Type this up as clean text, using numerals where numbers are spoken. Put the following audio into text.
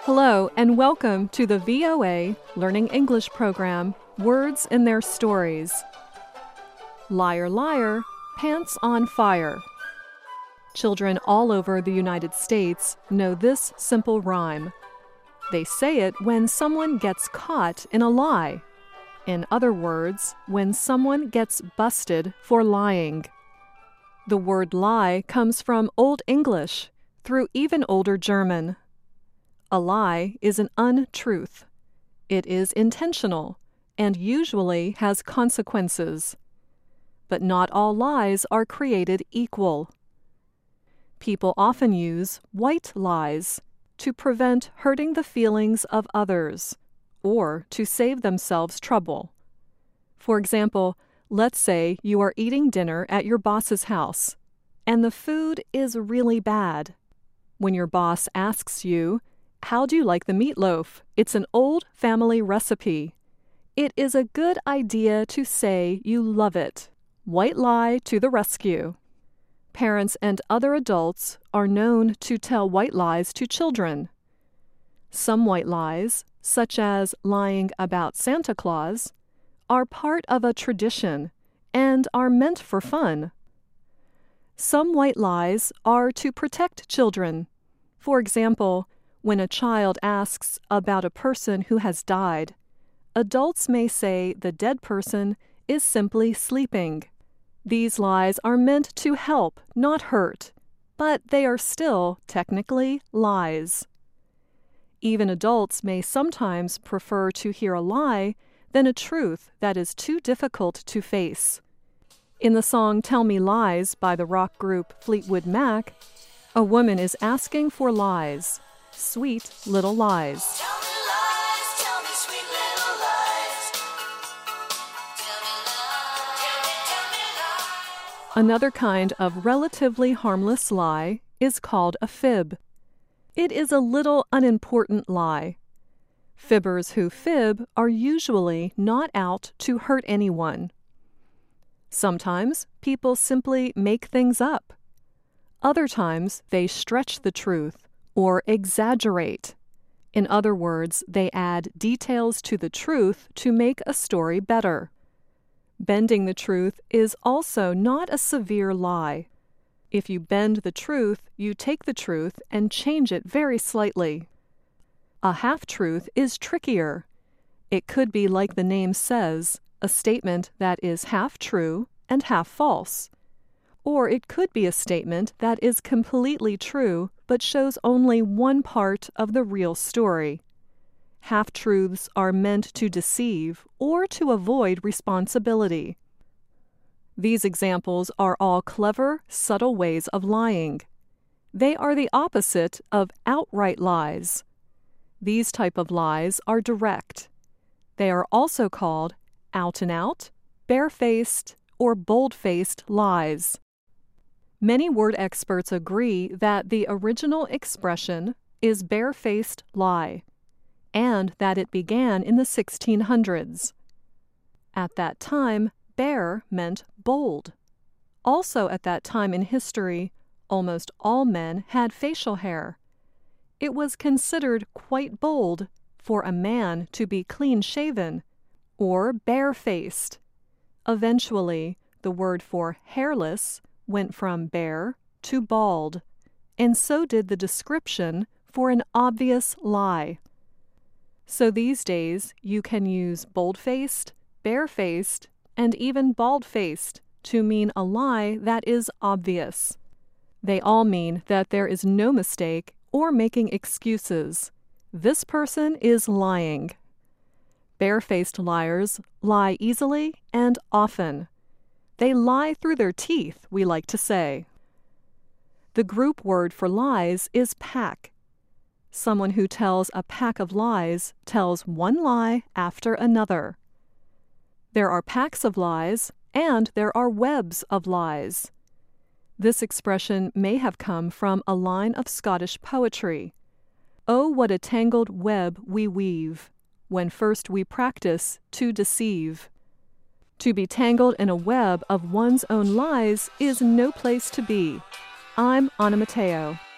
Hello and welcome to the VOA Learning English program, Words in Their Stories. Liar, liar, pants on fire. Children all over the United States know this simple rhyme. They say it when someone gets caught in a lie. In other words, when someone gets busted for lying. The word lie comes from Old English through even older German. A lie is an untruth. It is intentional and usually has consequences. But not all lies are created equal. People often use white lies to prevent hurting the feelings of others or to save themselves trouble. For example, let's say you are eating dinner at your boss's house and the food is really bad. When your boss asks you, "How do you like the meatloaf? It's an old family recipe," it is a good idea to say you love it. White lie to the rescue. Parents and other adults are known to tell white lies to children. Some white lies, such as lying about Santa Claus, are part of a tradition and are meant for fun. Some white lies are to protect children. For example, when a child asks about a person who has died, adults may say the dead person is simply sleeping. These lies are meant to help, not hurt, but they are still technically lies. Even adults may sometimes prefer to hear a lie than a truth that is too difficult to face. In the song Tell Me Lies by the rock group Fleetwood Mac, a woman is asking for lies. Sweet little lies. Tell me lies, tell me sweet little lies. Tell me lies, tell me lies. Another kind of relatively harmless lie is called a fib. It is a little unimportant lie. Fibbers who fib are usually not out to hurt anyone. Sometimes people simply make things up. Other times they stretch the truth or exaggerate. In other words, they add details to the truth to make a story better. Bending the truth is also not a severe lie. If you bend the truth, you take the truth and change it very slightly. A half-truth is trickier. It could be like the name says, a statement that is half true and half false. Or it could be a statement that is completely true but shows only one part of the real story. Half-truths are meant to deceive or to avoid responsibility. These examples are all clever, subtle ways of lying. They are the opposite of outright lies. These type of lies are direct. They are also called out-and-out, barefaced, or bold-faced lies. Many word experts agree that the original expression is barefaced lie, and that it began in the 1600s. At that time, bare meant bold. Also at that time in history, almost all men had facial hair. It was considered quite bold for a man to be clean-shaven or barefaced. Eventually, the word for hairless went from bare to bald, and so did the description for an obvious lie. So these days, you can use bold-faced, barefaced, and even bald-faced to mean a lie that is obvious. They all mean that there is no mistake or making excuses. This person is lying. Barefaced liars lie easily and often. They lie through their teeth, we like to say. The group word for lies is pack. Someone who tells a pack of lies tells one lie after another. There are packs of lies, and there are webs of lies. This expression may have come from a line of Scottish poetry. "Oh, what a tangled web we weave, when first we practice to deceive." To be tangled in a web of one's own lies is no place to be. I'm Anna Matteo.